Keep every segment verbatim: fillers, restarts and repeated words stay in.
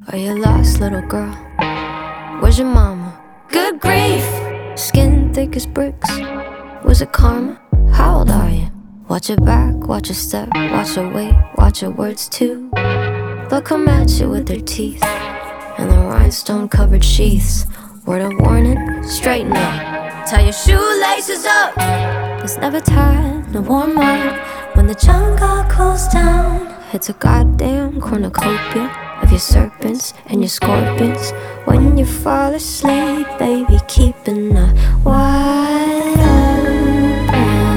Are you lost, little girl? Where's your mama? Good grief! Skin thick as bricks. Was it karma? How old are you? Watch your back, watch your step, watch your weight, watch your words too. They'll come at you with their teeth and the rhinestone covered sheaths. Word of warning, straighten up. Tie your shoelaces up. It's never time to warm up when the jungle cools down. It's a goddamn cornucopia of your serpents and your scorpions. When you fall asleep, baby, keeping a wide open.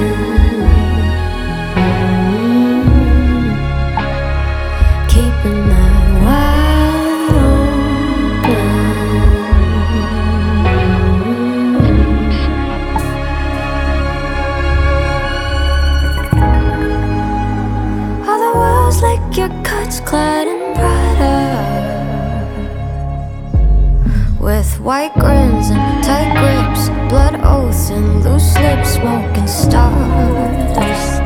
Mm-hmm. Keeping that wide open. Mm-hmm. All the walls lick your cuts, clad in Prada, with white grins and tight grips, blood oaths and loose lips, smoking stardust.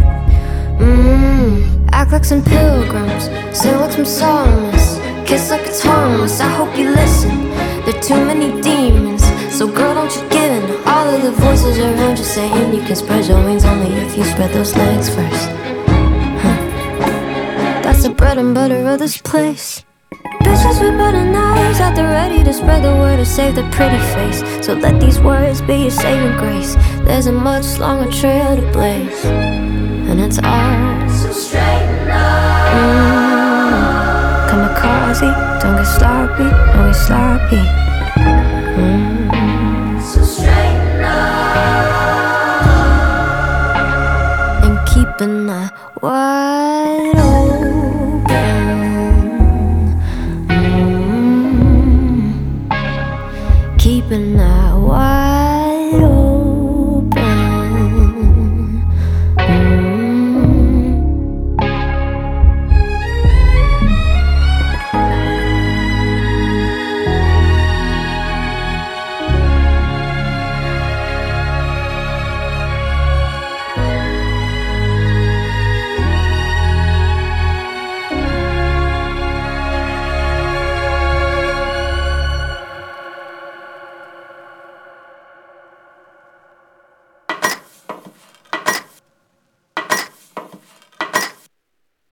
Mmm, act like some pilgrims, sing like some psalmists, kiss like it's harmless. I hope you listen. There are too many demons, so girl, don't you give in. All of the voices around you saying you can spread your wings only if you spread those legs first. Huh. That's the bread and butter of this place. Bitches with butter knives out there ready to spread the word to save the pretty face. So let these words be your saving grace. There's a much longer trail to blaze, and it's ours. So straighten up. Mm. Kamikaze, don't get sloppy, don't get sloppy. Mm. So straighten up. And keeping a wide